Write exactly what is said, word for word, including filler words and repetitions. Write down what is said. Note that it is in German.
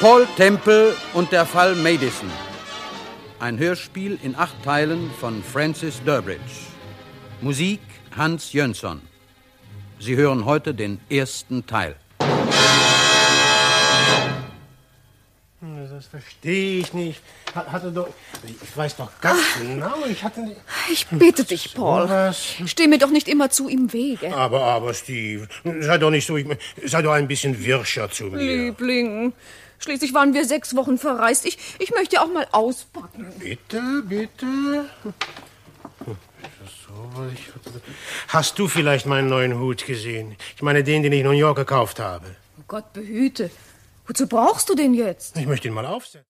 Paul Temple und der Fall Madison. Ein Hörspiel in acht Teilen von Francis Durbridge. Musik Hans Jönsson. Sie hören heute den ersten Teil. Das verstehe ich nicht. Hatte doch, ich weiß doch ganz Ach, genau, ich hatte nicht... Ich bitte dich, Paul. Was? Steh mir doch nicht immer zu im Wege. Aber, aber, Steve, sei doch nicht so, ich, sei doch ein bisschen wirscher zu mir. Liebling, schließlich waren wir sechs Wochen verreist. Ich, ich möchte auch mal auspacken. Bitte, bitte. Hast du vielleicht meinen neuen Hut gesehen? Ich meine den, den ich in New York gekauft habe. Oh Gott behüte. Wozu brauchst du den jetzt? Ich möchte ihn mal aufsetzen.